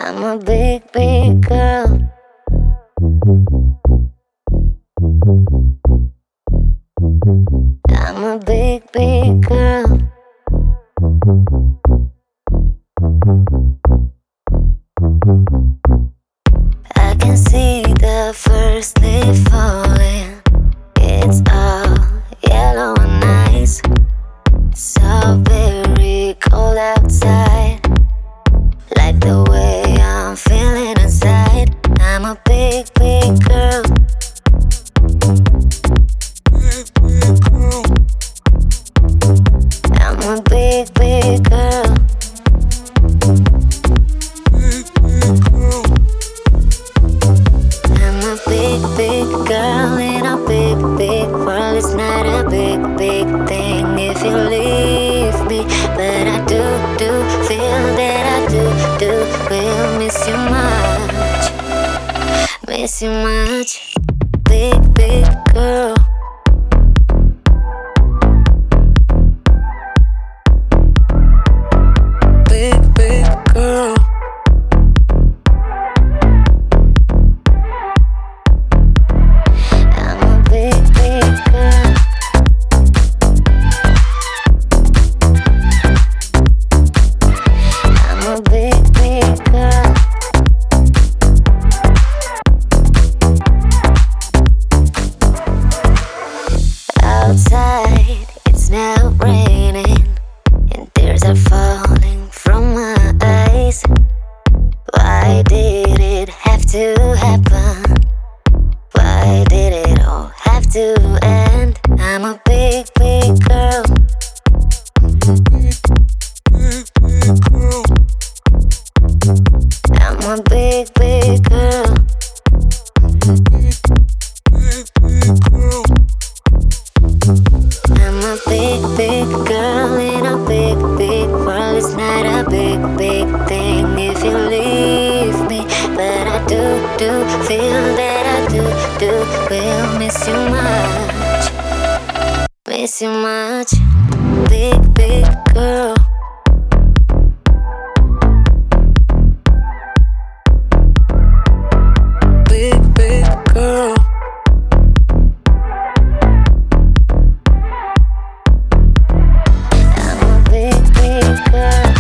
I'm a big, big girl. I'm a big, big girl. I can see the first leaf falling. It's all yellow and nice. So very cold outside. Like the way I'm feeling inside. I'm a big, big girl. I'm a big, big girl. I'm a big, big girl in a big, big world. It's not a big, big thing if you leave me, but I do feel that I do will miss you much, miss you much. Big, big girl. Big, big girl. I'm a big, big girl. I'm a big, big girl. Outside, it's now raining, and tears are falling from my eyes. Why did it have to happen? Why did it all have to end? I'm a big, big girl. I'm a big, big girl. I'm a big, big girl in a big, big world. It's not a big, big thing if you leave me, but I do feel that I do will miss you much, miss you much. Big, big girl. Big, big girl. I'm a big, big girl.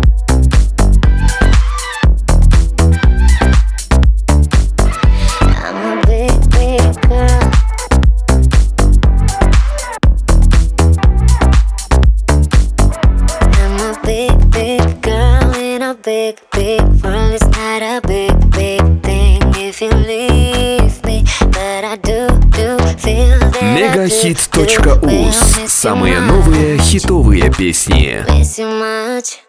I'm a big, big girl. I'm a big, big girl in a big, big world. It's not a big, big thing if you leave me, but I do feel that Megahit.uz. Самые новые хитовые песни. miss you much.